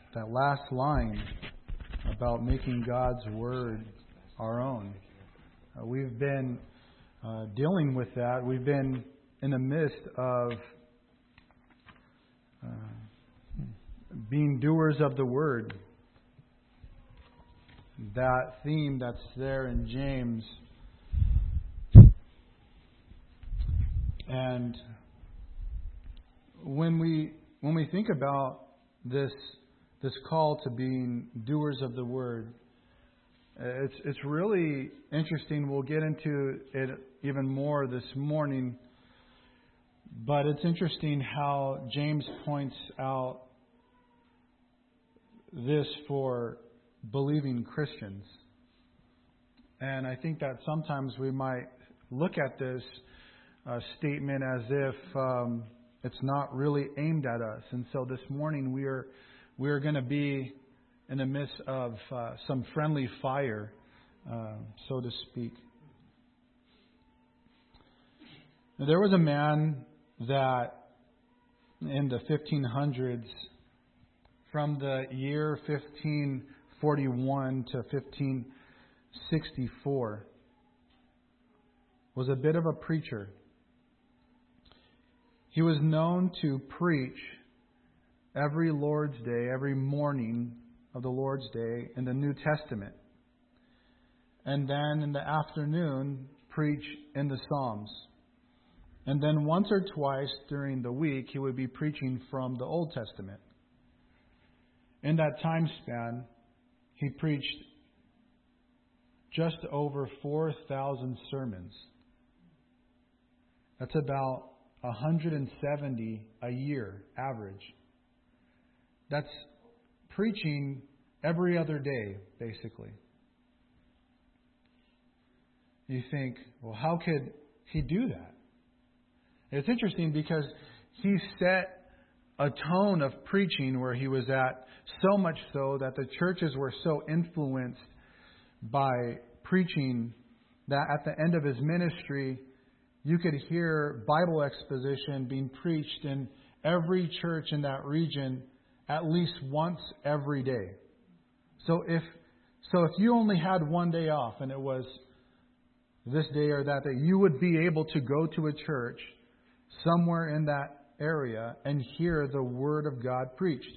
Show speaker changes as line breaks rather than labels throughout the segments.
that last line about making God's Word our own. We've been dealing with that. We've been in the midst of being doers of the Word. That theme that's there in James. And when we think about this call to being doers of the Word, it's really interesting. We'll get into it even more this morning. But it's interesting how James points out this for believing Christians. And I think that sometimes we might look at this statement as if it's not really aimed at us. And so this morning we are going to be in the midst of some friendly fire, so to speak. Now, there was a man that in the 1500s, from the year 1541 to 1564, was a bit of a preacher. He was known to preach every Lord's Day, every morning of the Lord's Day in the New Testament. And then in the afternoon, preach in the Psalms. And then once or twice during the week, he would be preaching from the Old Testament. In that time span, he preached just over 4,000 sermons. That's about 170 a year average. That's preaching every other day, basically. You think, well, how could he do that? It's interesting because he set a tone of preaching where he was at, so much so that the churches were so influenced by preaching that at the end of his ministry, you could hear Bible exposition being preached in every church in that region at least once every day. So if you only had one day off and it was this day or that day, you would be able to go to a church somewhere in that area and hear the Word of God preached.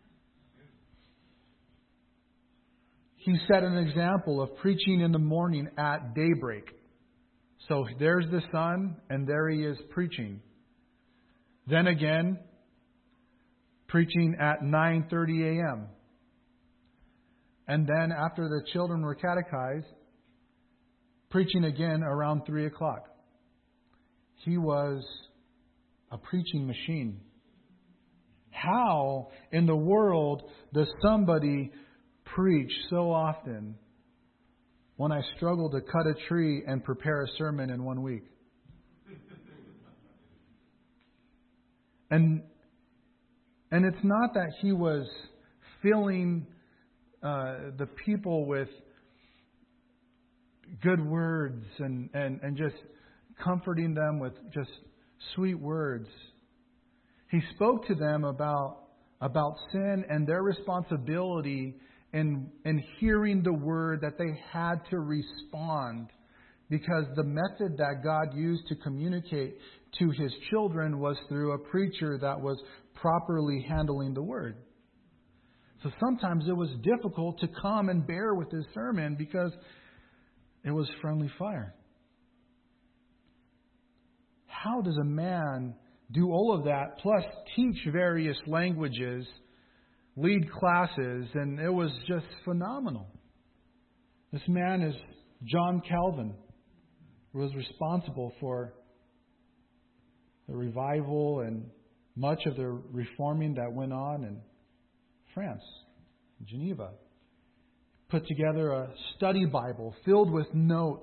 He set an example of preaching in the morning at daybreak. So there's the sun, and there he is preaching. Then again, preaching at 9:30 a.m. And then after the children were catechized, preaching again around 3 o'clock. He was a preaching machine. How in the world does somebody preach so often when I struggle to cut a tree and prepare a sermon in 1 week? And it's not that he was filling the people with good words and just comforting them with just sweet words. He spoke to them about sin and their responsibility in hearing the word, that they had to respond, because the method that God used to communicate to His children was through a preacher that was properly handling the word. So sometimes it was difficult to come and bear with his sermon because it was friendly fire. How does a man do all of that, plus teach various languages, lead classes, and it was just phenomenal. This man is John Calvin, who was responsible for the revival and much of the reforming that went on in France, Geneva. Put together a study Bible filled with notes.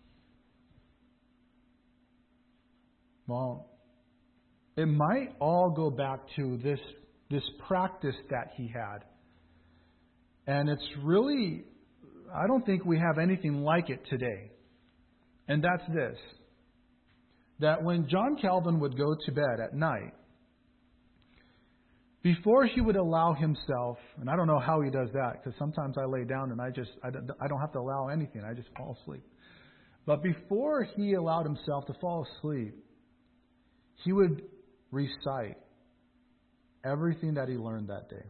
Well, it might all go back to this practice that he had. And it's really, I don't think we have anything like it today. And that's this. That when John Calvin would go to bed at night, before He would allow Himself, and I don't know how He does that, because sometimes I lay down and I don't have to allow anything. I just fall asleep. But before He allowed Himself to fall asleep, He would recite everything that He learned that day.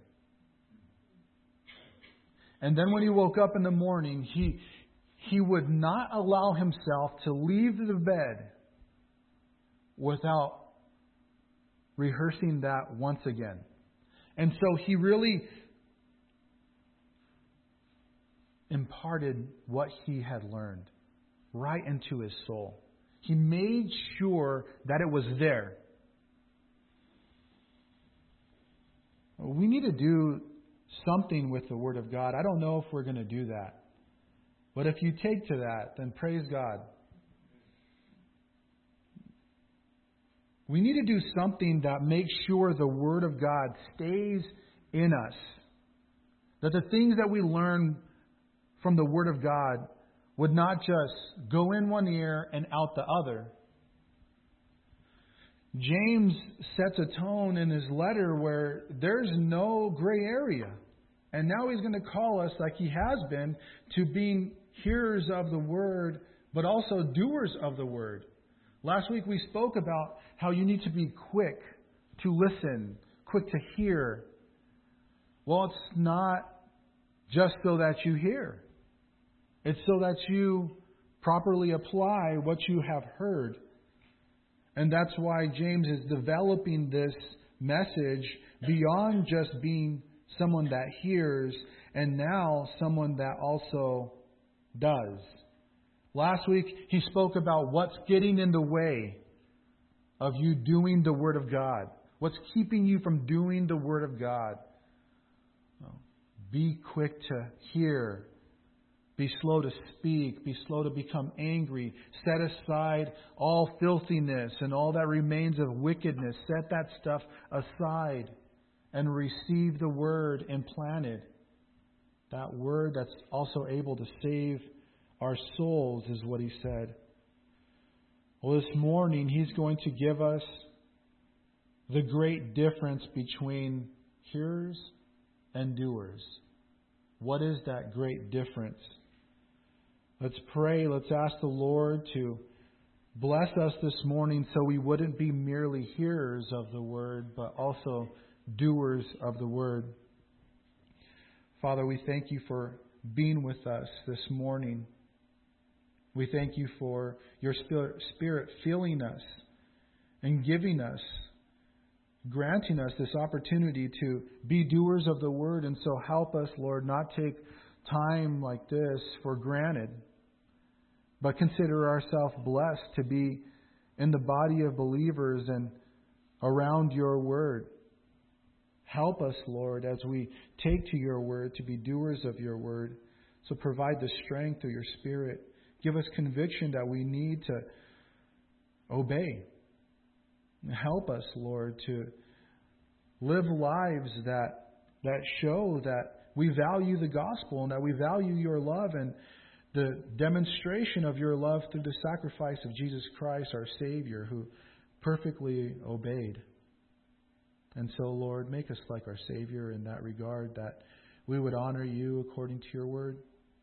And then when He woke up in the morning, He would not allow Himself to leave the bed without rehearsing that once again. And so He really imparted what He had learned right into His soul. He made sure that it was there. We need to do something with the Word of God. I don't know if we're going to do that. But if you take to that, then praise God. We need to do something that makes sure the Word of God stays in us. That the things that we learn from the Word of God would not just go in one ear and out the other. James sets a tone in his letter where there's no gray area. And now he's going to call us, like he has been, to being hearers of the Word, but also doers of the Word. Last week we spoke about how you need to be quick to listen, quick to hear. Well, it's not just so that you hear. It's so that you properly apply what you have heard. And that's why James is developing this message beyond just being someone that hears, and now someone that also does. Last week, he spoke about what's getting in the way of you doing the Word of God. What's keeping you from doing the Word of God. Be quick to hear. Be slow to speak. Be slow to become angry. Set aside all filthiness and all that remains of wickedness. Set that stuff aside and receive the Word implanted. That Word that's also able to save our souls is what he said. Well, this morning he's going to give us the great difference between hearers and doers. What is that great difference? Let's pray. Let's ask the Lord to bless us this morning so we wouldn't be merely hearers of the Word, but also doers of the Word. Father, we thank you for being with us this morning. We thank you for your Spirit filling us and giving us, granting us this opportunity to be doers of the Word. And so help us, Lord, not take time like this for granted, but consider ourselves blessed to be in the body of believers and around your Word. Help us, Lord, as we take to your Word to be doers of your Word. So provide the strength through your Spirit. Give us conviction that we need to obey. Help us, Lord, to live lives that show that we value the gospel and that we value your love and the demonstration of your love through the sacrifice of Jesus Christ, our Savior, who perfectly obeyed. And so, Lord, make us like our Savior in that regard, that we would honor you according to your word.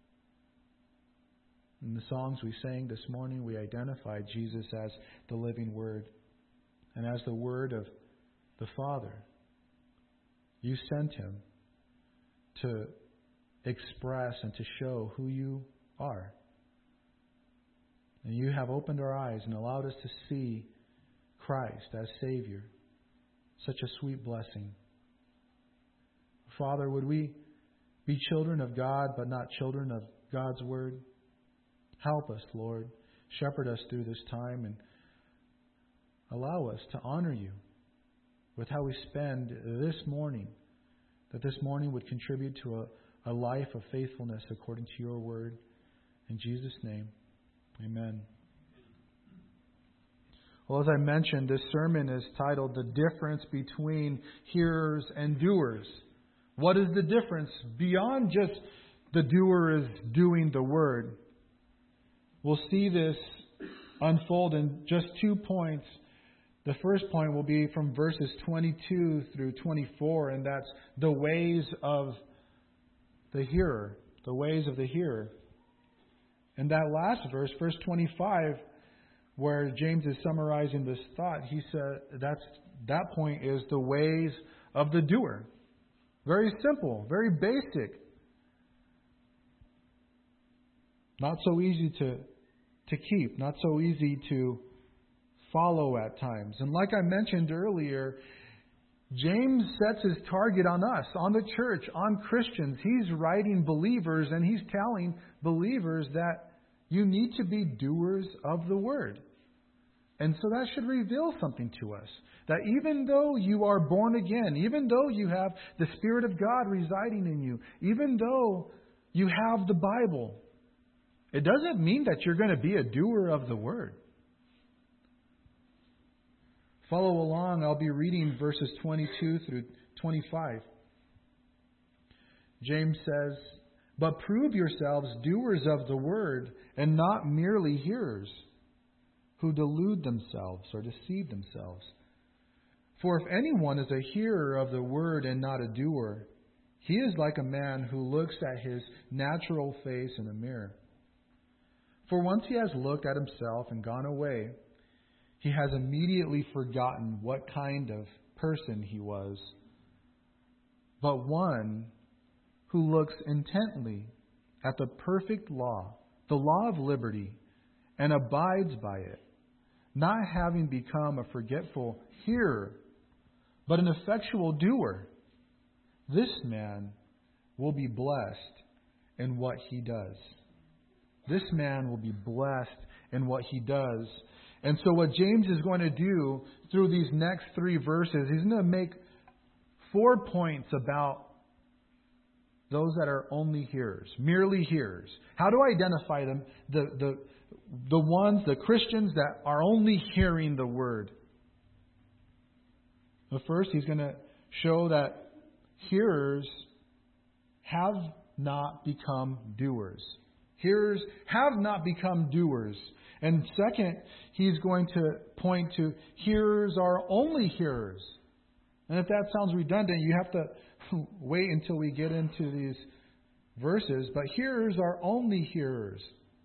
In the songs we sang this morning, we identified Jesus as the living Word and as the Word of the Father. You sent him to express and to show who you are. And you have opened our eyes and allowed us to see Christ as Savior. Such a sweet blessing. Father, would we be children of God, but not children of God's Word? Help us, Lord. Shepherd us through this time and allow us to honor you with how we spend this morning. That this morning would contribute to a life of faithfulness according to your word. In Jesus' name, amen. Well, as I mentioned, this sermon is titled The Difference Between Hearers and Doers. What is the difference beyond just the doer is doing the word? We'll see this unfold in just 2 points The first point will be from verses 22 through 24, and that's the ways of the hearer. The ways of the hearer. And that last verse, verse 25, where James is summarizing this thought, he said that point is the ways of the doer. Very simple, very basic. Not so easy to keep, not so easy to follow at times. And like I mentioned earlier, James sets his target on us, on the church, on Christians. He's writing believers and he's telling believers that you need to be doers of the word. And so that should reveal something to us. That even though you are born again, even though you have the Spirit of God residing in you, even though you have the Bible, it doesn't mean that you're going to be a doer of the word. Follow along. I'll be reading verses 22 through 25. James says, "But prove yourselves doers of the word and not merely hearers, who delude themselves or deceive themselves. For if anyone is a hearer of the word and not a doer, he is like a man who looks at his natural face in a mirror. For once he has looked at himself and gone away, he has immediately forgotten what kind of person he was. But one who looks intently at the perfect law, the law of liberty, and abides by it, not having become a forgetful hearer, but an effectual doer, this man will be blessed in what he does." This man will be blessed in what he does. And so what James is going to do through these next 3 verses, he's going to make 4 points about those that are only hearers, merely hearers. How to identify them, the ones, the Christians that are only hearing the word. But first, he's going to show that hearers have not become doers. Hearers have not become doers. And second, he's going to point to hearers are only hearers. And if that sounds redundant, you have to wait until we get into these verses. But hearers are only hearers.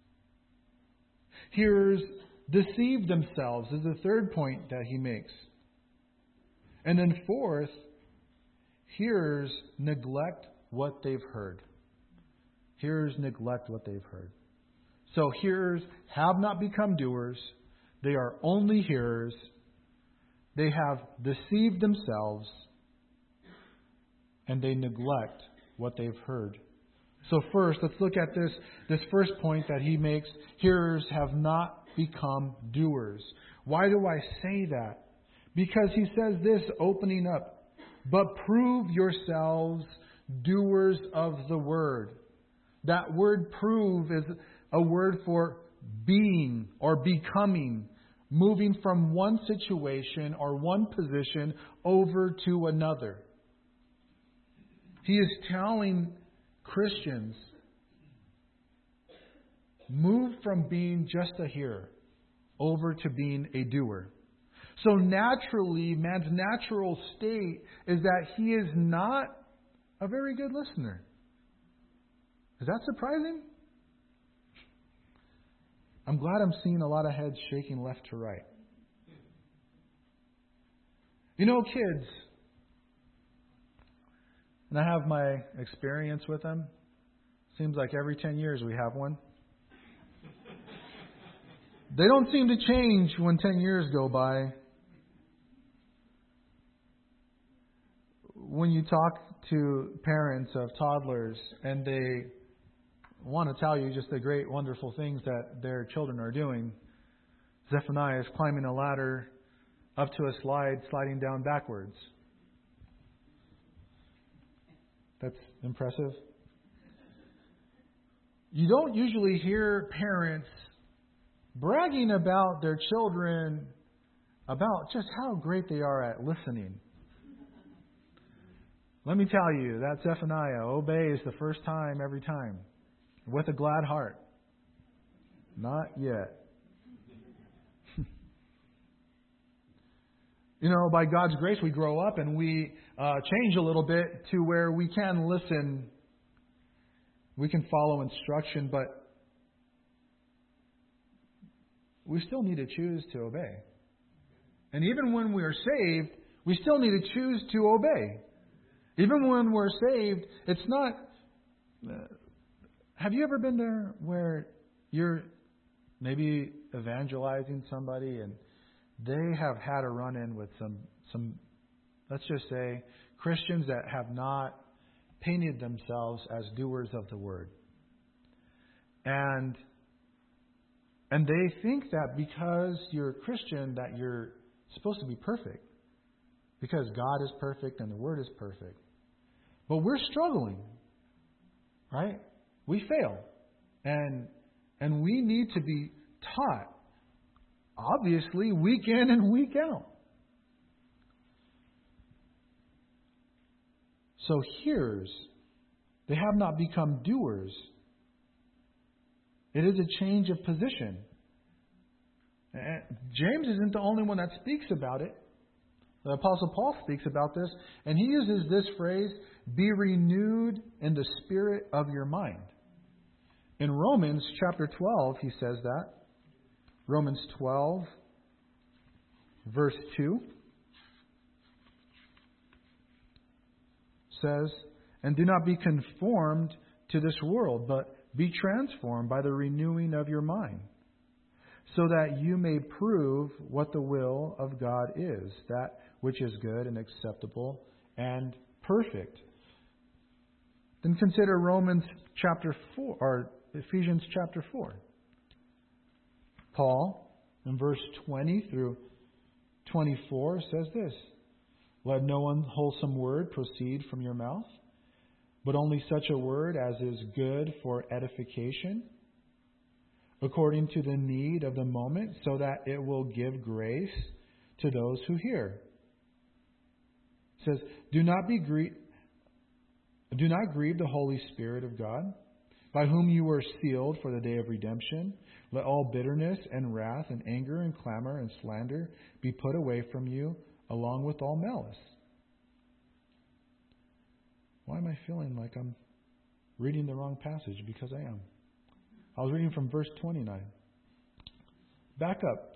Hearers deceive themselves is the third point that he makes. And then fourth, hearers neglect what they've heard. Hearers neglect what they've heard. So hearers have not become doers. They are only hearers. They have deceived themselves. And they neglect what they've heard. So first, let's look at this first point that he makes. Hearers have not become doers. Why do I say that? Because he says this opening up. "But prove yourselves doers of the word." That word prove is a word for being or becoming, moving from one situation or one position over to another. He is telling Christians, move from being just a hearer over to being a doer. So naturally, man's natural state is that he is not a very good listener. Is that surprising? I'm glad I'm seeing a lot of heads shaking left to right. You know, kids, and I have my experience with them. Seems like every 10 years we have one. They don't seem to change when 10 years go by. When you talk to parents of toddlers and they want to tell you just the great, wonderful things that their children are doing, Zephaniah is climbing a ladder up to a slide, sliding down backwards. That's impressive. You don't usually hear parents bragging about their children about just how great they are at listening. Let me tell you, that Zephaniah obeys the first time every time with a glad heart. Not yet. by God's grace, we grow up and we change a little bit to where we can listen. We can follow instruction, but we still need to choose to obey. And even when we are saved, we still need to choose to obey. Even when we're saved, it's not... have you ever been there where you're maybe evangelizing somebody and they have had a run-in with some, let's just say, Christians that have not painted themselves as doers of the word. And they think that because you're a Christian that you're supposed to be perfect. Because God is perfect and the word is perfect. But we're struggling. Right? We fail. And we need to be taught. Obviously, week in and week out. So hearers, they have not become doers. It is a change of position. James isn't the only one that speaks about it. The Apostle Paul speaks about this, and he uses this phrase, be renewed in the spirit of your mind. In Romans chapter 12, he says that. Romans 12, verse 2 says, and do not be conformed to this world, but be transformed by the renewing of your mind, so that you may prove what the will of God is, that which is good and acceptable and perfect. Then consider Romans chapter 4, or Ephesians chapter 4. Paul, in verse 20 through 24, says this, let no unwholesome word proceed from your mouth, but only such a word as is good for edification, according to the need of the moment, so that it will give grace to those who hear. It says, do not grieve the Holy Spirit of God, by whom you were sealed for the day of redemption. Let all bitterness and wrath and anger and clamor and slander be put away from you, along with all malice. Why am I feeling like I'm reading the wrong passage? Because I am. I was reading from verse 29. Back up.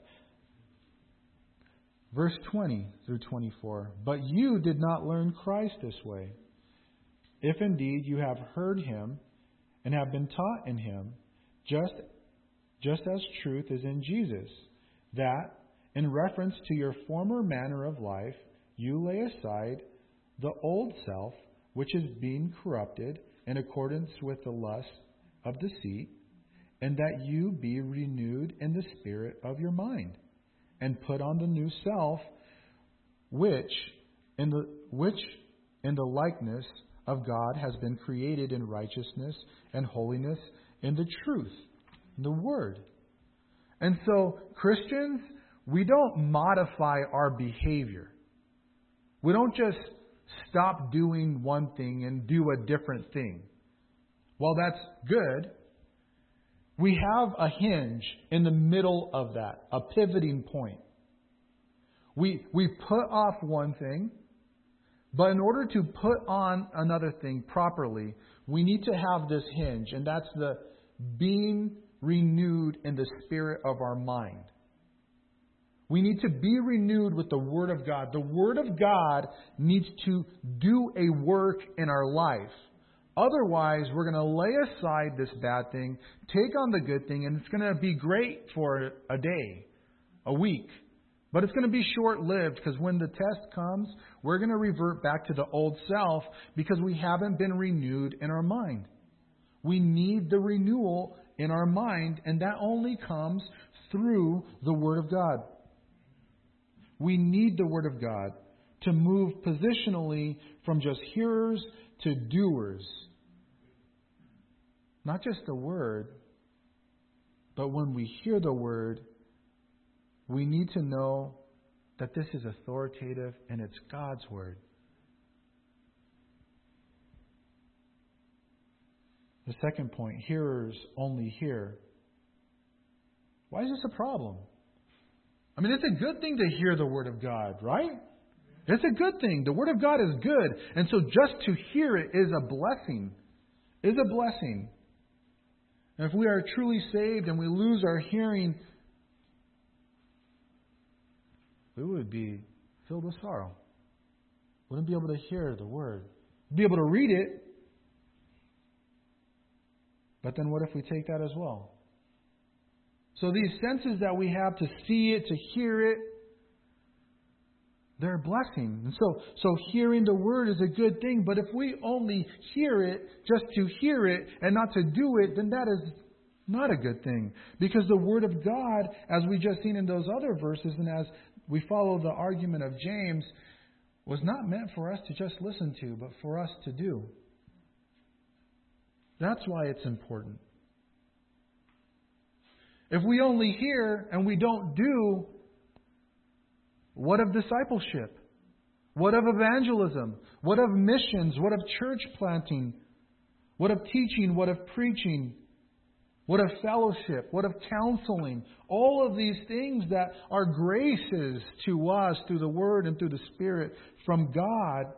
Verse 20 through 24. But you did not learn Christ this way, if indeed you have heard him and have been taught in him, just as truth is in Jesus, that in reference to your former manner of life, you lay aside the old self, which is being corrupted in accordance with the lust of deceit, and that you be renewed in the spirit of your mind, and put on the new self, which in the likeness of God has been created in righteousness and holiness in the truth, in the Word. And so, Christians, we don't modify our behavior. We don't just stop doing one thing and do a different thing. While that's good, we have a hinge in the middle of that, a pivoting point. We put off one thing, but in order to put on another thing properly, we need to have this hinge, and that's the being renewed in the spirit of our mind. We need to be renewed with the Word of God. The Word of God needs to do a work in our life. Otherwise, we're going to lay aside this bad thing, take on the good thing, and it's going to be great for a day, a week. But it's going to be short-lived, because when the test comes, we're going to revert back to the old self because we haven't been renewed in our mind. We need the renewal in our mind, and that only comes through the Word of God. We need the Word of God to move positionally from just hearers to doers. Not just the Word, but when we hear the Word, we need to know that this is authoritative and it's God's Word. The second point, hearers only hear. Why is this a problem? I mean, it's a good thing to hear the Word of God, right? It's a good thing. The Word of God is good. And so just to hear it is a blessing. Is a blessing. And if we are truly saved and we lose our hearing, we would be filled with sorrow. Wouldn't be able to hear the Word. Be able to read it. But then what if we take that as well? So these senses that we have to see it, to hear it, they're a blessing. And so hearing the Word is a good thing. But if we only hear it just to hear it and not to do it, then that is not a good thing. Because the Word of God, as we just seen in those other verses, and as we follow the argument of James, was not meant for us to just listen to, but for us to do. That's why it's important. If we only hear and we don't do, what of discipleship? What of evangelism? What of missions? What of church planting? What of teaching? What of preaching? What of fellowship? What of counseling? All of these things that are graces to us through the Word and through the Spirit from God,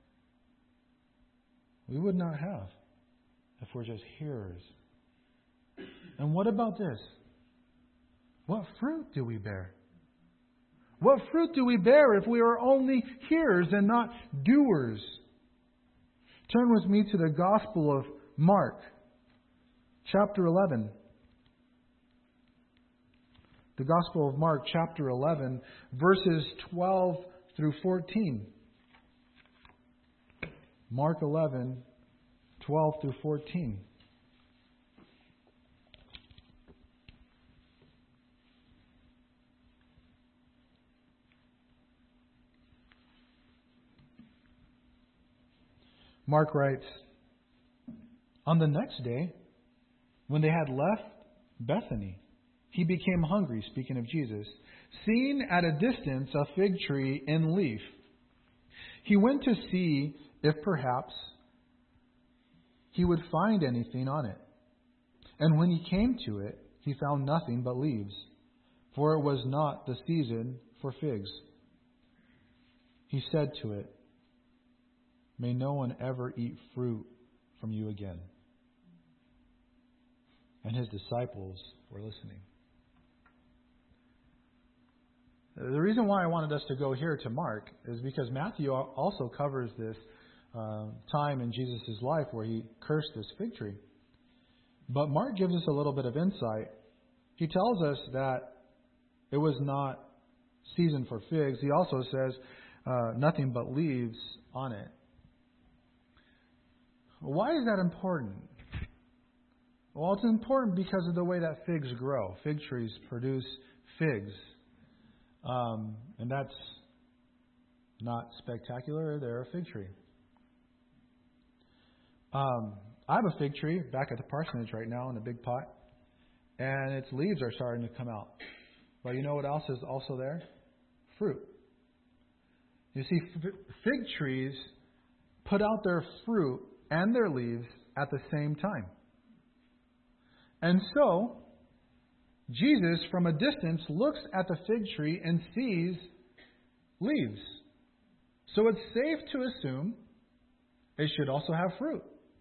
we would not have if we're just hearers. And what about this? What fruit do we bear? What fruit do we bear if we are only hearers and not doers? Turn with me to the Gospel of Mark, chapter 11. The Gospel of Mark, chapter 11, verses 12 through 14. Mark 11, 12 through 14. Mark writes, "On the next day, when they had left Bethany, he became hungry," speaking of Jesus, "seeing at a distance a fig tree in leaf. He went to see if perhaps he would find anything on it. And when he came to it, he found nothing but leaves, for it was not the season for figs. He said to it, 'May no one ever eat fruit from you again.' And his disciples were listening." The reason why I wanted us to go here to Mark is because Matthew also covers this time in Jesus' life where he cursed this fig tree. But Mark gives us a little bit of insight. He tells us that it was not season for figs. He also says nothing but leaves on it. Why is that important? Well, it's important because of the way that figs grow. Fig trees produce figs. And that's not spectacular. They're a fig tree. I have a fig tree back at the parsonage right now in a big pot. And its leaves are starting to come out. But you know what else is also there? Fruit. You see, fig trees put out their fruit and their leaves at the same time. And so, Jesus, from a distance, looks at the fig tree and sees leaves. So it's safe to assume it should also have fruit.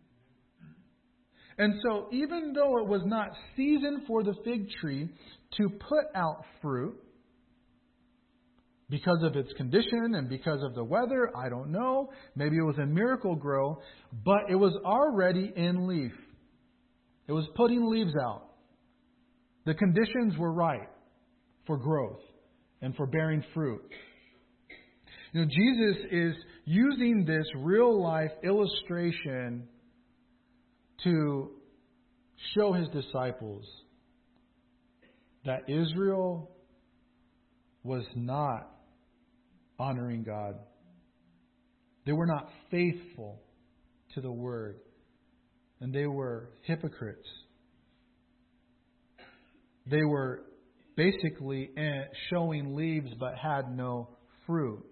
And so, even though it was not season for the fig tree to put out fruit, because of its condition and because of the weather, I don't know. Maybe it was a miracle grow, but it was already in leaf. It was putting leaves out. The conditions were right for growth and for bearing fruit. You know, Jesus is using this real life illustration to show his disciples that Israel was not honoring God. They were not faithful to the Word. And they were hypocrites. They were basically showing leaves but had no fruit.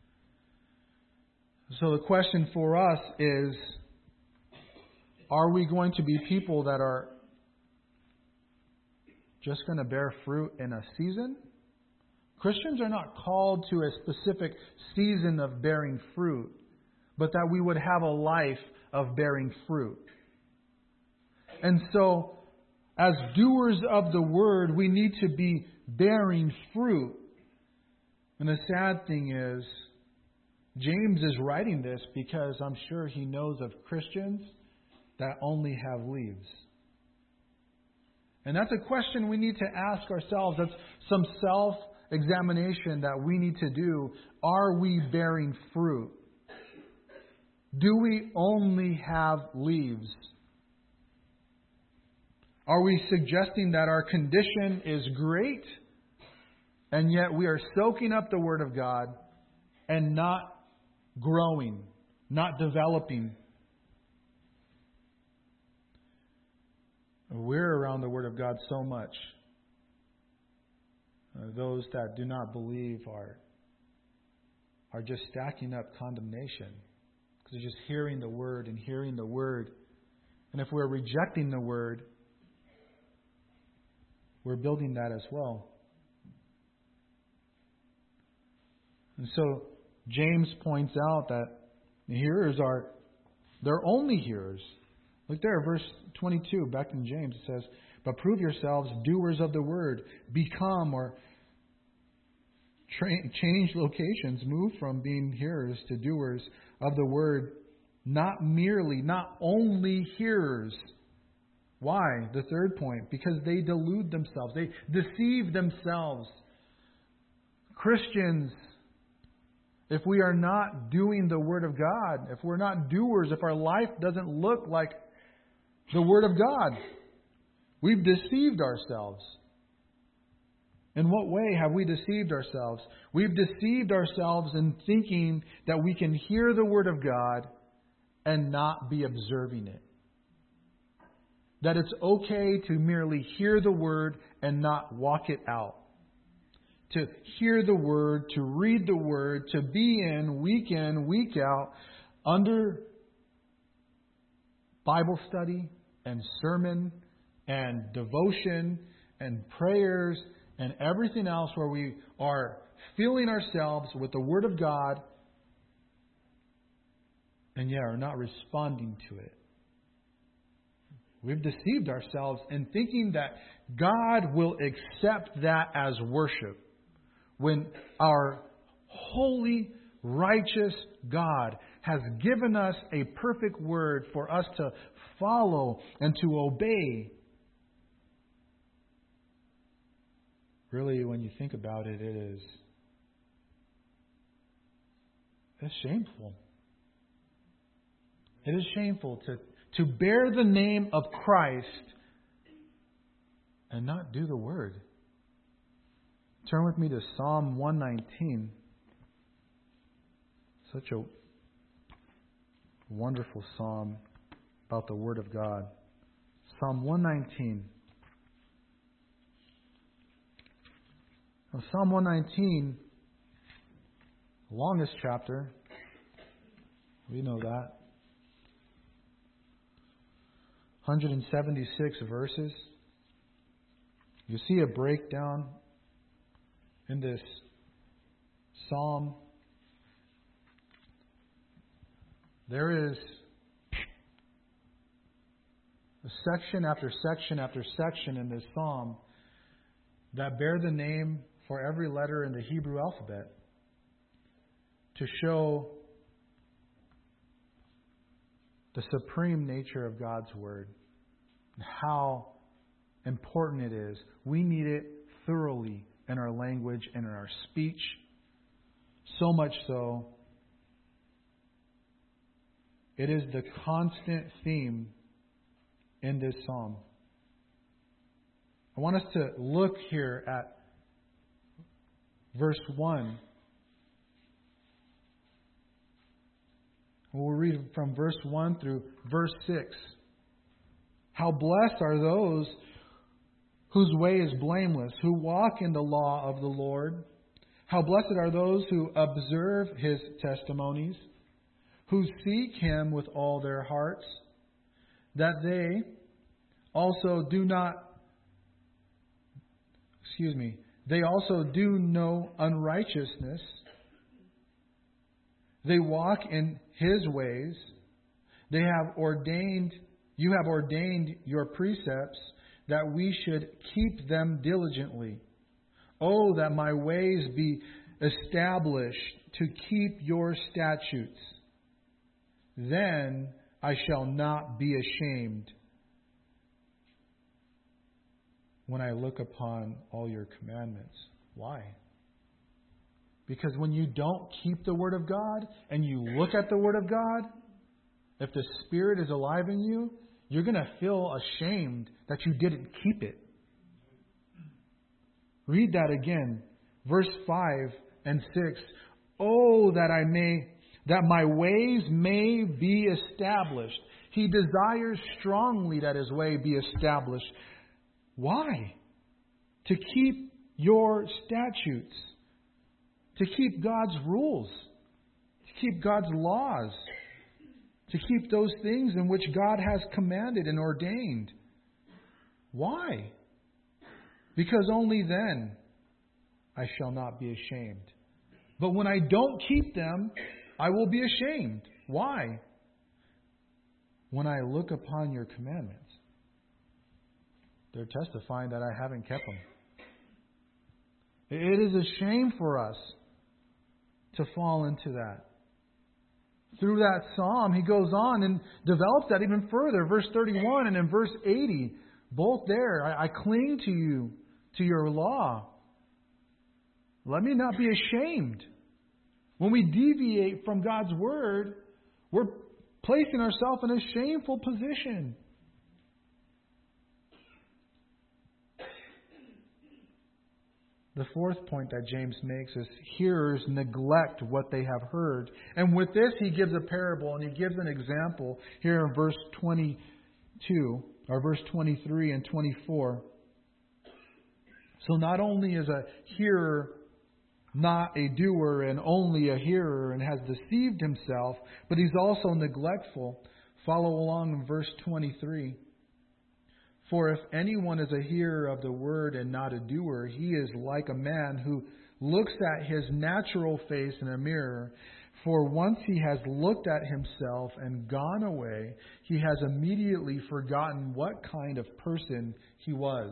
So the question for us is, are we going to be people that are just going to bear fruit in a season? Christians are not called to a specific season of bearing fruit, but that we would have a life of bearing fruit. And so, as doers of the Word, we need to be bearing fruit. And the sad thing is, James is writing this because I'm sure he knows of Christians that only have leaves. And that's a question we need to ask ourselves. That's some self-examination that we need to do. Are we bearing fruit? Do we only have leaves? Are we suggesting that our condition is great, and yet we are soaking up the Word of God and not growing, not developing? We're around the Word of God so much. Those that do not believe are just stacking up condemnation. Because they're just hearing the Word and hearing the Word. And if we're rejecting the Word, we're building that as well. And so James points out that the hearers they're only hearers. Look there, verse 22, back in James, it says, "But prove yourselves doers of the word, become," or change locations, move from being hearers to doers of the word, not only hearers. Why? The third point, because they delude themselves. They deceive themselves. Christians, if we are not doing the Word of God, if we're not doers, if our life doesn't look like the Word of God, we've deceived ourselves. In what way have we deceived ourselves? We've deceived ourselves in thinking that we can hear the Word of God and not be observing it. That it's okay to merely hear the Word and not walk it out. To hear the Word, to read the Word, to be in, week out, under Bible study and sermon and devotion and prayers and everything else where we are filling ourselves with the Word of God and yet are not responding to it. We've deceived ourselves in thinking that God will accept that as worship when our holy, righteous God has given us a perfect word for us to follow and to obey. Really, when you think about it, it's shameful. It is shameful to bear the name of Christ and not do the Word. Turn with me to Psalm 119. Such a wonderful psalm about the Word of God. Psalm 119. Now, Psalm 119, the longest chapter. We know that. 176 verses. You see a breakdown in this psalm. There is a section after section after section in this psalm that bear the name for every letter in the Hebrew alphabet to show the supreme nature of God's Word and how important it is. We need it thoroughly in our language and in our speech. So much so, it is the constant theme in this psalm. I want us to look here at verse 1. We'll read from verse 1 through verse 6. How blessed are those whose way is blameless, who walk in the law of the Lord. How blessed are those who observe His testimonies, who seek Him with all their hearts, that they also do not They also do no unrighteousness. They walk in His ways. You have ordained your precepts that we should keep them diligently. Oh, that my ways be established to keep your statutes. Then I shall not be ashamed when I look upon all your commandments. Why? Because when you don't keep the Word of God and you look at the Word of God, if the Spirit is alive in you, you're going to feel ashamed that you didn't keep it. Read that again. Verse 5 and 6. Oh, that my ways may be established. He desires strongly that His way be established. Why? To keep your statutes. To keep God's rules. To keep God's laws. To keep those things in which God has commanded and ordained. Why? Because only then I shall not be ashamed. But when I don't keep them, I will be ashamed. Why? When I look upon your commandments. They're testifying that I haven't kept them. It is a shame for us to fall into that. Through that psalm, he goes on and develops that even further. Verse 31 and in verse 80, both there. I cling to you, to your law. Let me not be ashamed. When we deviate from God's word, we're placing ourselves in a shameful position. The fourth point that James makes is hearers neglect what they have heard. And with this, he gives a parable and he gives an example here in verse 22, or verse 23 and 24. So not only is a hearer not a doer and only a hearer and has deceived himself, but he's also neglectful. Follow along in verse 23. For if anyone is a hearer of the word and not a doer, he is like a man who looks at his natural face in a mirror. For once he has looked at himself and gone away, he has immediately forgotten what kind of person he was.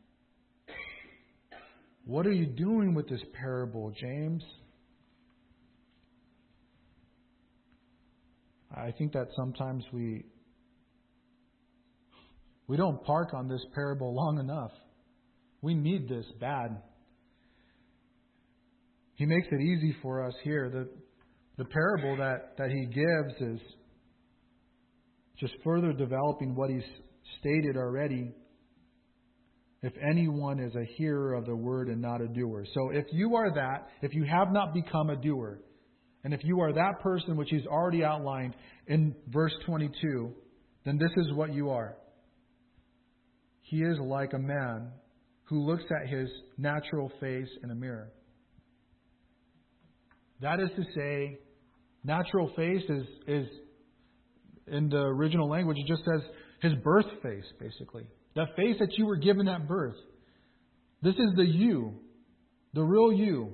What are you doing with this parable, James? I think that sometimes we don't park on this parable long enough. We need this bad. He makes it easy for us here. The parable that he gives is just further developing what he's stated already. If anyone is a hearer of the word and not a doer. So if you are that, if you have not become a doer, and if you are that person which he's already outlined in verse 22, then this is what you are. He is like a man who looks at his natural face in a mirror. That is to say, natural face is in the original language, it just says his birth face, basically. The face that you were given at birth. This is the you. The real you.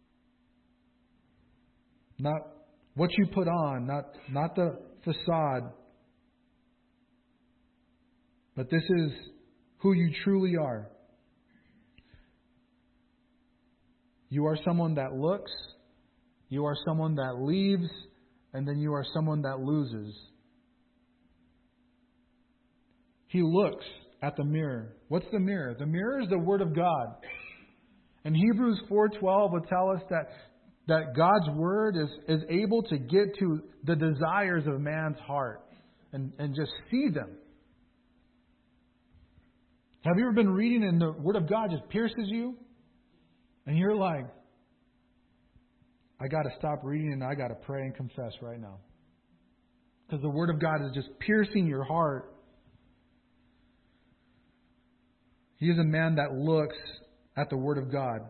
Not what you put on. Not the facade. But this is who you truly are. You are someone that looks. You are someone that leaves. And then you are someone that loses. He looks at the mirror. What's the mirror? The mirror is the Word of God. And Hebrews 4:12 would tell us that God's Word is able to get to the desires of man's heart and just see them. Have you ever been reading and the Word of God just pierces you? And you're like, I got to stop reading and I got to pray and confess right now. Because the Word of God is just piercing your heart. He is a man that looks at the Word of God.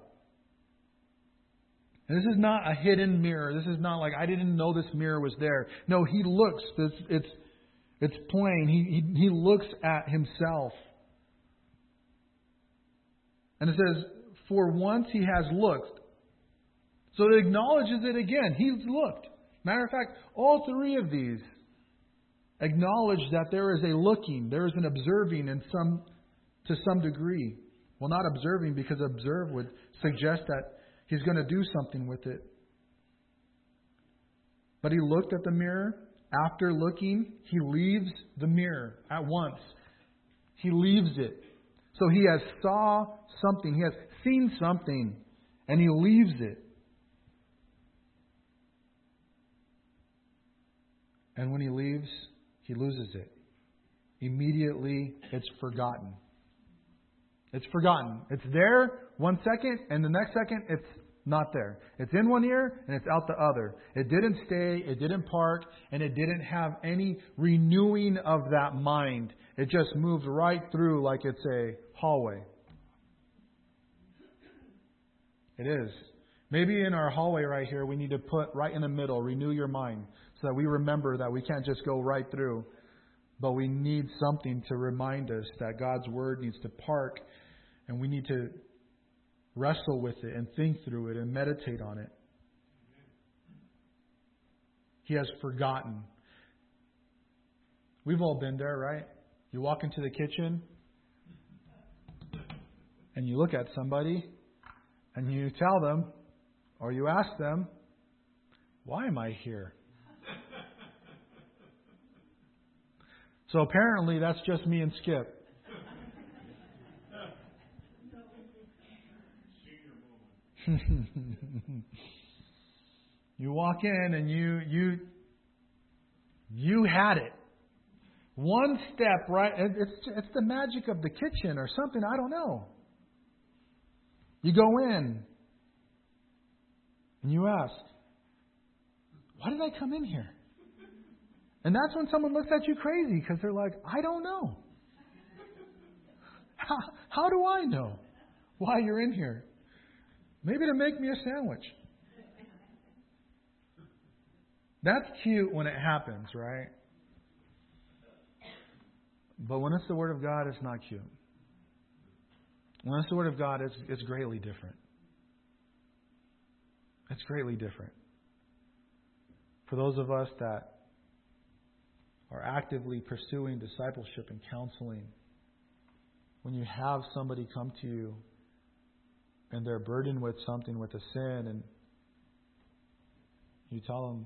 And this is not a hidden mirror. This is not like, I didn't know this mirror was there. No, he looks. It's plain. He looks at himself. And it says, For once he has looked. So it acknowledges it again. He's looked. Matter of fact, all three of these acknowledge that there is a looking, there is an observing to some degree. Well, not observing, because observe would suggest that he's going to do something with it. But he looked at the mirror. After looking, he leaves the mirror at once. He leaves it. So he has saw something. He has seen something. And he leaves it. And when he leaves, he loses it. Immediately, it's forgotten. It's forgotten. It's there 1 second, and the next second, it's not there. It's in one ear, and it's out the other. It didn't stay, it didn't park, and it didn't have any renewing of that mind. It just moved right through like it's a hallway. It is. Maybe in our hallway right here, we need to put right in the middle, renew your mind, so that we remember that we can't just go right through. But we need something to remind us that God's Word needs to park, and we need to wrestle with it and think through it and meditate on it. He has forgotten. We've all been there, right? You walk into the kitchen and you look at somebody and you tell them, or you ask them, why am I here? So apparently that's just me and Skip. You walk in and you had it. One step, right? It's the magic of the kitchen or something. I don't know. You go in and you ask, why did I come in here? And that's when someone looks at you crazy because they're like, I don't know. How do I know why you're in here? Maybe to make me a sandwich. That's cute when it happens, right? But when it's the Word of God, it's not cute. When it's the Word of God, it's greatly different. It's greatly different. For those of us that are actively pursuing discipleship and counseling, when you have somebody come to you and they're burdened with something, with a sin, and you tell them,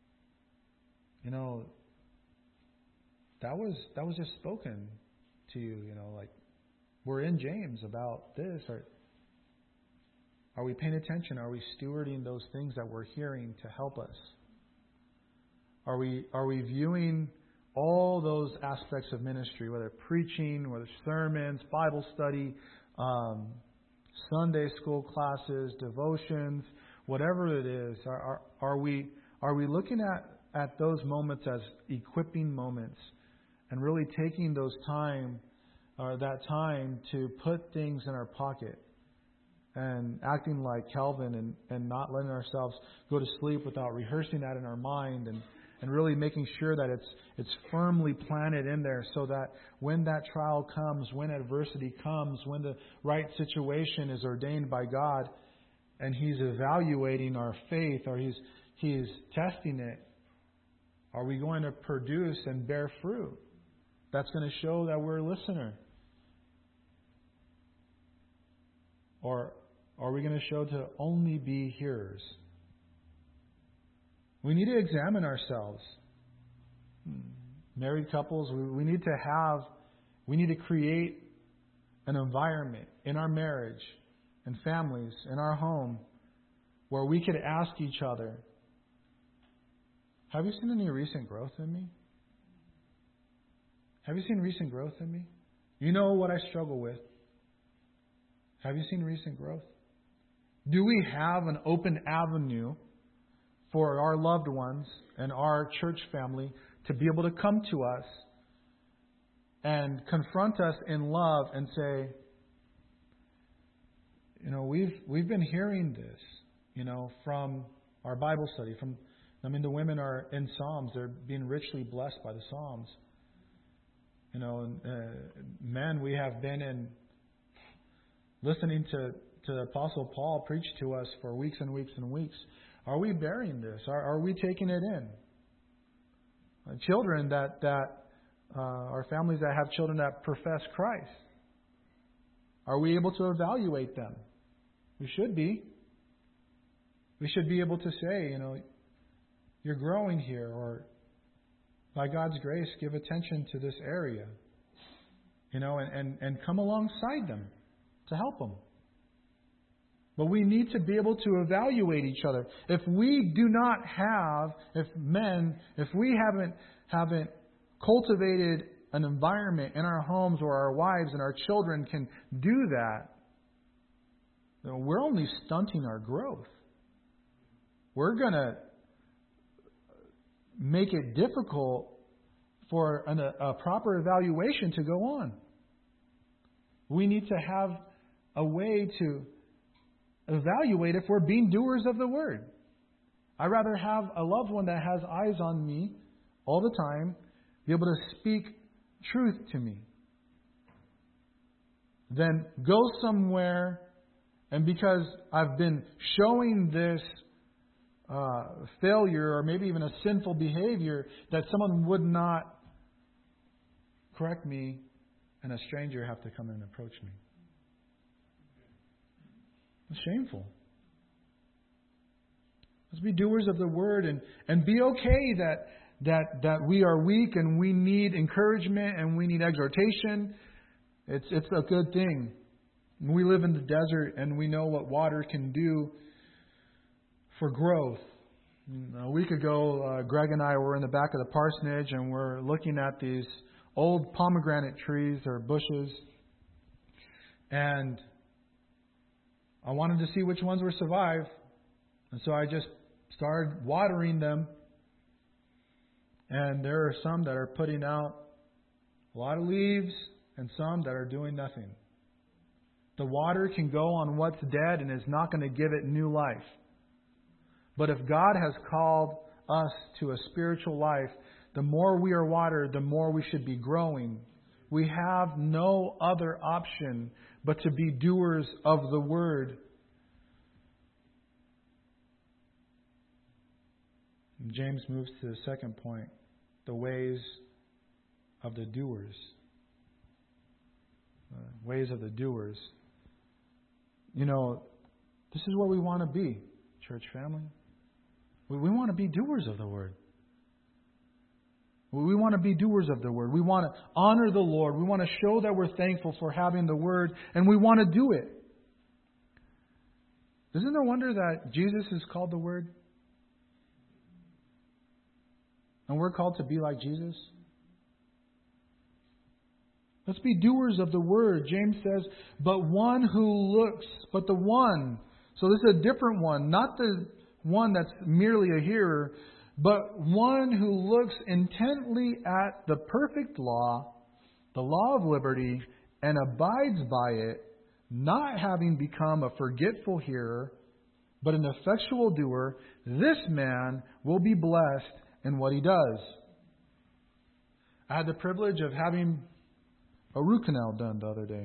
that was just spoken to you, like we're in James about this. Are we paying attention? Are we stewarding those things that we're hearing to help us? Are we viewing all those aspects of ministry, whether preaching, whether sermons, Bible study, Sunday school classes, devotions, whatever it is, are we looking at those moments as equipping moments and really taking that time to put things in our pocket and acting like Calvin and not letting ourselves go to sleep without rehearsing that in our mind and really making sure that it's firmly planted in there so that when that trial comes, when adversity comes, when the right situation is ordained by God and He's evaluating our faith or He's testing it, are we going to produce and bear fruit? That's going to show that we're a listener. Or are we going to show to only be hearers? We need to examine ourselves. Married couples, we need to create an environment in our marriage and families, in our home, where we could ask each other, have you seen any recent growth in me? Have you seen recent growth in me? You know what I struggle with. Have you seen recent growth? Do we have an open avenue for our loved ones and our church family to be able to come to us and confront us in love and say, we've been hearing this, from our Bible study. The women are in Psalms. They're being richly blessed by the Psalms. Men, we have been in listening to to the Apostle Paul preached to us for weeks and weeks and weeks. Are we bearing this? Are we taking it in? Children that or families that have children that profess Christ. Are we able to evaluate them? We should be. We should be able to say, you're growing here, or by God's grace, give attention to this area. And come alongside them to help them. But we need to be able to evaluate each other. If we do not have, if we haven't cultivated an environment in our homes where our wives and our children can do that, we're only stunting our growth. We're going to make it difficult for a proper evaluation to go on. We need to have a way to evaluate if we're being doers of the Word. I'd rather have a loved one that has eyes on me all the time, be able to speak truth to me, than go somewhere and because I've been showing this failure or maybe even a sinful behavior that someone would not correct me and a stranger have to come and approach me. It's shameful. Let's be doers of the Word and be okay that we are weak and we need encouragement and we need exhortation. It's a good thing. We live in the desert and we know what water can do for growth. A week ago, Greg and I were in the back of the parsonage and we're looking at these old pomegranate trees or bushes. And I wanted to see which ones would survive. And so I just started watering them. And there are some that are putting out a lot of leaves and some that are doing nothing. The water can go on what's dead and is not going to give it new life. But if God has called us to a spiritual life, the more we are watered, the more we should be growing. We have no other option but to be doers of the Word. And James moves to the second point, the ways of the doers. Ways of the doers. This is what we want to be, church family. We want to be doers of the Word. We want to be doers of the Word. We want to honor the Lord. We want to show that we're thankful for having the Word, and we want to do it. Isn't it no wonder that Jesus is called the Word? And we're called to be like Jesus? Let's be doers of the Word. James says, but the one. So this is a different one, not the one that's merely a hearer, but one who looks intently at the perfect law, the law of liberty, and abides by it, not having become a forgetful hearer, but an effectual doer, this man will be blessed in what he does. I had the privilege of having a root canal done the other day.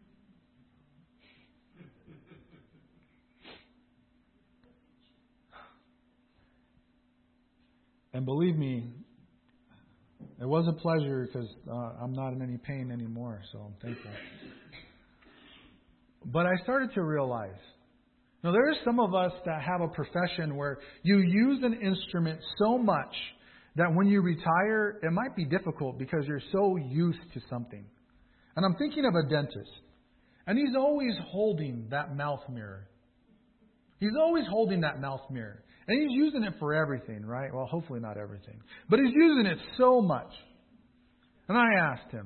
And believe me, it was a pleasure because I'm not in any pain anymore, so I'm thankful. But I started to realize, there are some of us that have a profession where you use an instrument so much that when you retire, it might be difficult because you're so used to something. And I'm thinking of a dentist. And he's always holding that mouth mirror. He's always holding that mouth mirror. And he's using it for everything, right? Well, hopefully not everything. But he's using it so much. And I asked him,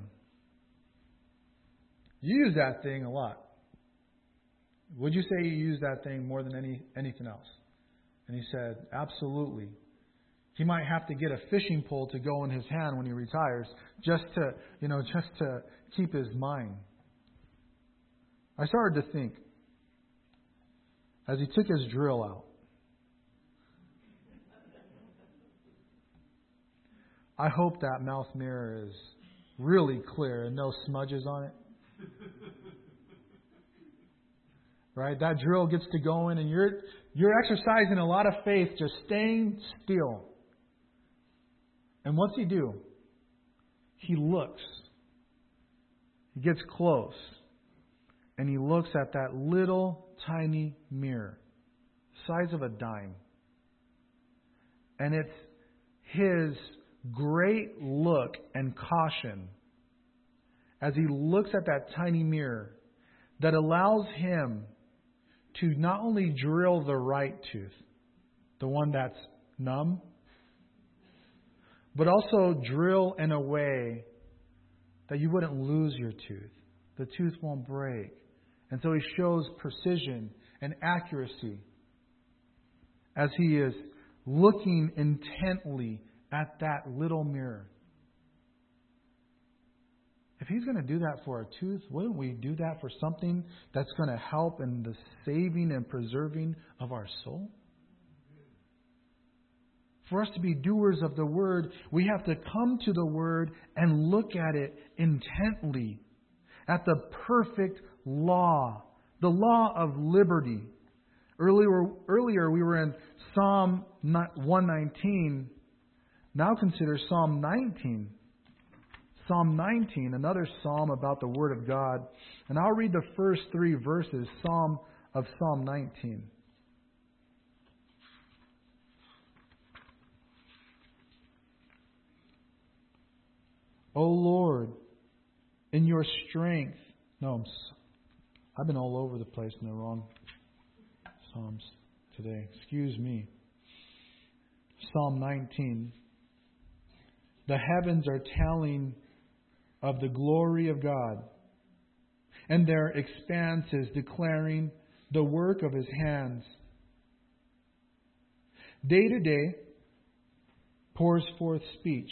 you use that thing a lot. Would you say you use that thing more than anything else? And he said, absolutely. He might have to get a fishing pole to go in his hand when he retires just to keep his mind. I started to think, as he took his drill out, I hope that mouth mirror is really clear and no smudges on it. right? That drill gets to going, and you're exercising a lot of faith, just staying still. And what's he do? He looks. He gets close. And he looks at that little tiny mirror, size of a dime. And it's his great look and caution as he looks at that tiny mirror that allows him to not only drill the right tooth, the one that's numb, but also drill in a way that you wouldn't lose your tooth. The tooth won't break. And so he shows precision and accuracy as he is looking intently at that little mirror. If he's going to do that for a tooth, wouldn't we do that for something that's going to help in the saving and preserving of our soul? For us to be doers of the Word, we have to come to the Word and look at it intently, at the perfect law, the law of liberty. Earlier we were in Psalm 119. Now consider Psalm 19. Psalm 19, another psalm about the Word of God. And I'll read the first 3 verses of Psalm 19. O Lord, in your strength. No, I've been all over the place in the wrong Psalms today. Excuse me. Psalm 19. The heavens are telling of the glory of God, and their expanse is declaring the work of His hands. Day to day pours forth speech,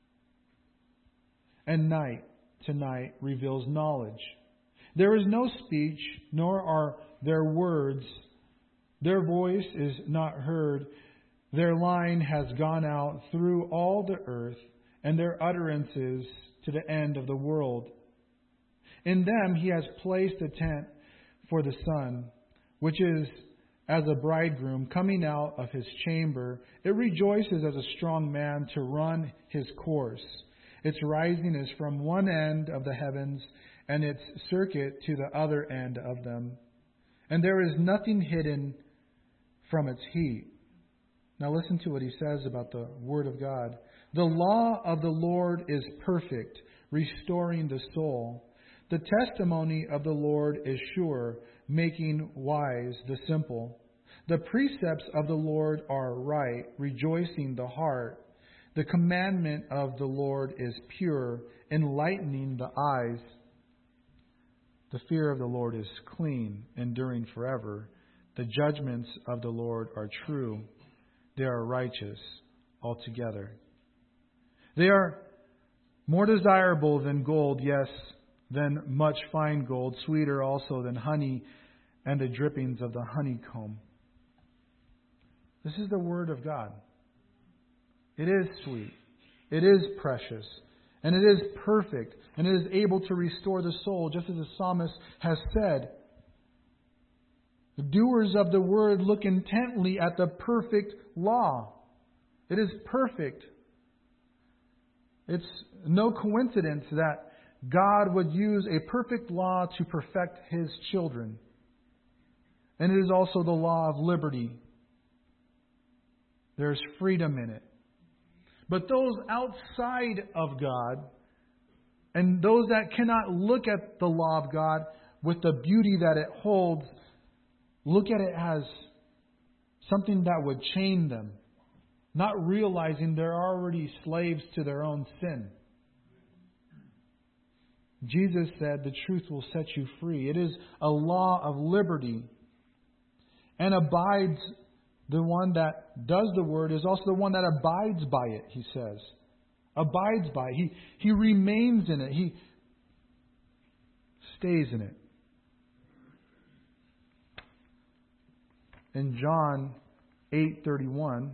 and night to night reveals knowledge. There is no speech, nor are there words. Their voice is not heard. Their line has gone out through all the earth, and their utterances to the end of the world. In them He has placed a tent for the sun, which is as a bridegroom coming out of his chamber. It rejoices as a strong man to run his course. Its rising is from one end of the heavens, and its circuit to the other end of them. And there is nothing hidden from its heat. Now listen to what he says about the Word of God. The law of the Lord is perfect, restoring the soul. The testimony of the Lord is sure, making wise the simple. The precepts of the Lord are right, rejoicing the heart. The commandment of the Lord is pure, enlightening the eyes. The fear of the Lord is clean, enduring forever. The judgments of the Lord are true. They are righteous altogether. They are more desirable than gold, yes, than much fine gold, sweeter also than honey and the drippings of the honeycomb. This is the Word of God. It is sweet. It is precious. And it is perfect. And it is able to restore the soul, just as the psalmist has said. The doers of the Word look intently at the perfect law. It is perfect. It's no coincidence that God would use a perfect law to perfect His children. And it is also the law of liberty. There's freedom in it. But those outside of God, and those that cannot look at the law of God with the beauty that it holds, look at it as something that would chain them, not realizing they're already slaves to their own sin. Jesus said, the truth will set you free. It is a law of liberty. And abides, the one that does the word is also the one that abides by it, he says. Abides by it. He remains in it. He stays in it. In John 8:31,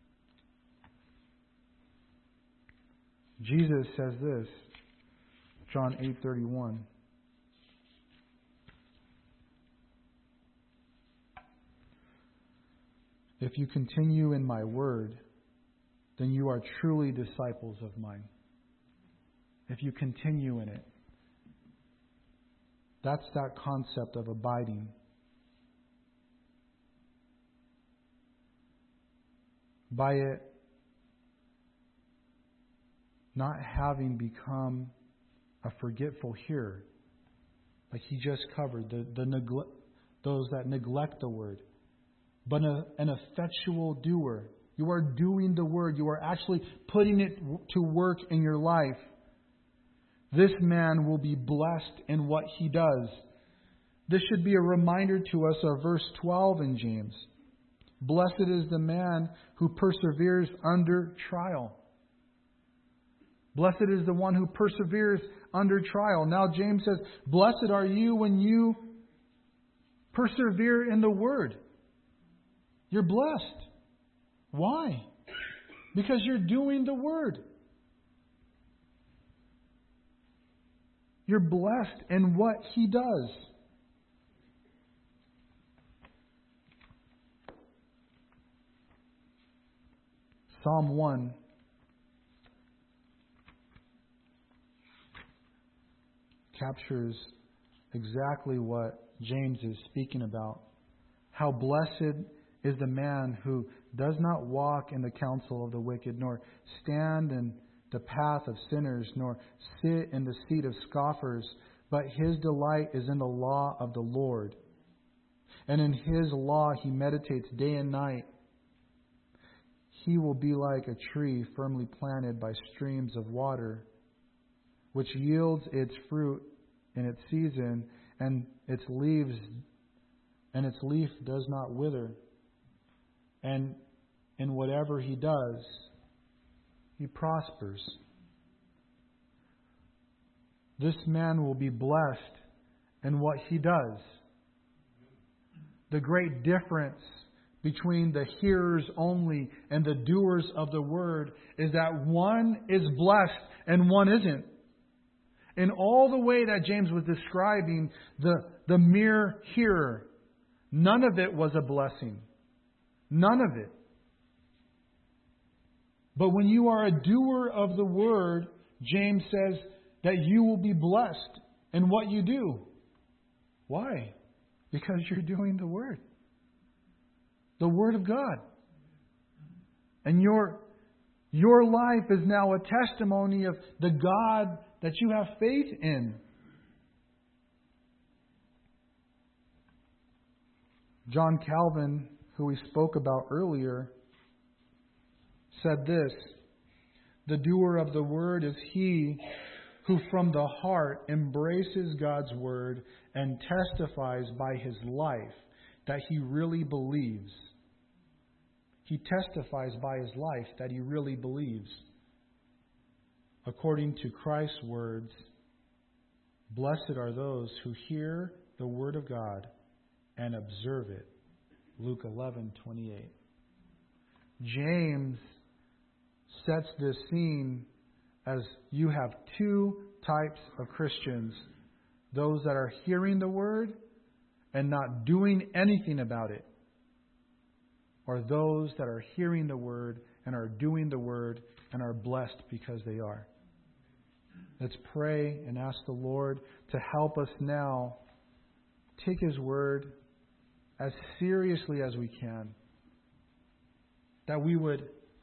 Jesus says this. John 8:31. If you continue in my word, then you are truly disciples of mine. If you continue in it. That's that concept of abiding. By it not having become a forgetful hearer, like he just covered, those that neglect the word, but an effectual doer. You are doing the word. You are actually putting it to work in your life. This man will be blessed in what he does. This should be a reminder to us of verse 12 in James. Blessed is the man who perseveres under trial. Blessed is the one who perseveres under trial. Now James says, blessed are you when you persevere in the word. You're blessed. Why? Because you're doing the word. You're blessed in what he does. Psalm 1 captures exactly what James is speaking about. How blessed is the man who does not walk in the counsel of the wicked, nor stand in the path of sinners, nor sit in the seat of scoffers, but his delight is in the law of the Lord. And in his law he meditates day and night. He will be like a tree firmly planted by streams of water, which yields its fruit in its season, and its leaf does not wither. And in whatever he does, he prospers. This man will be blessed in what he does. The great difference between the hearers only and the doers of the word is that one is blessed and one isn't. In all the way that James was describing the mere hearer, none of it was a blessing. None of it. But when you are a doer of the word, James says that you will be blessed in what you do. Why? Because you're doing the word. The word of God. And your life is now a testimony of the God that you have faith in. John Calvin, who we spoke about earlier, said this: the doer of the word is he who from the heart embraces God's word and testifies by his life that he really believes. He testifies by his life that he really believes. According to Christ's words, blessed are those who hear the word of God and observe it. Luke 11:28. James sets this scene as you have two types of Christians. Those that are hearing the word and not doing anything about it. Or those that are hearing the word and are doing the word and are blessed because they are. Let's pray and ask the Lord to help us now take His word as seriously as we can. That we would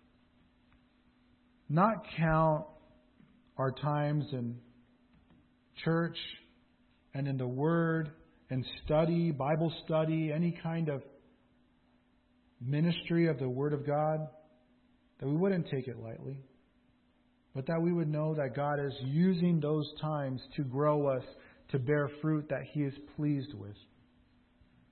not count our times in church and in the Word and study, Bible study, any kind of ministry of the Word of God, that we wouldn't take it lightly, but that we would know that God is using those times to grow us to bear fruit that He is pleased with.